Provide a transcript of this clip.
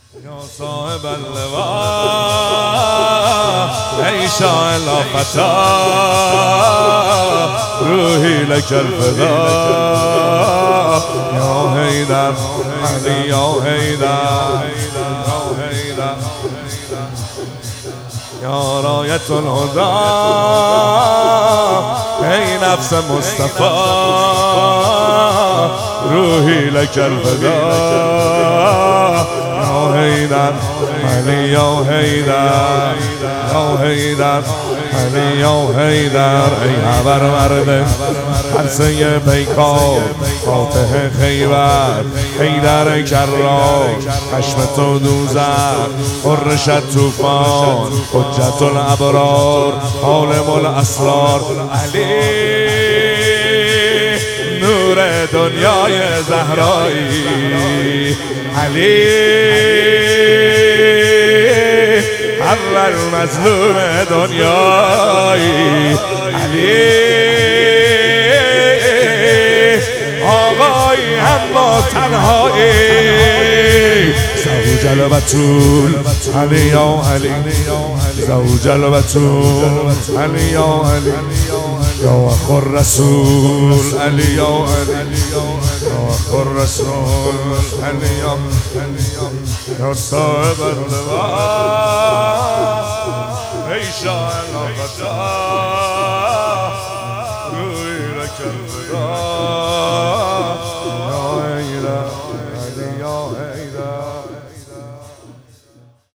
یا صاحب اللواء ای شاه لافتا روحی لک الفدا یا حیدر علی یا حیدر یا حیدر یا رایت الهدى ای نفس مصطفی روحی لک الفدا یا حیدر علی یا حیدر یا حیدر علی یا حیدر ای خبر مرده عرصه پیکار فاتح خیبر حیدر کرار خشم تو دوزخ قرشت توفان حجت الابرار عالم الاسرار علی نور دنیای زهرایی علی اول مظلوم دنیایی علی آقای اما تنهایی زوج البتول علی یا علی زوج البتول علی یا علی یا اخو الرسول علی یا علی یا اخو الرسول علی یا صاحب اللواء ای شاه لافتا روحی لک الفدا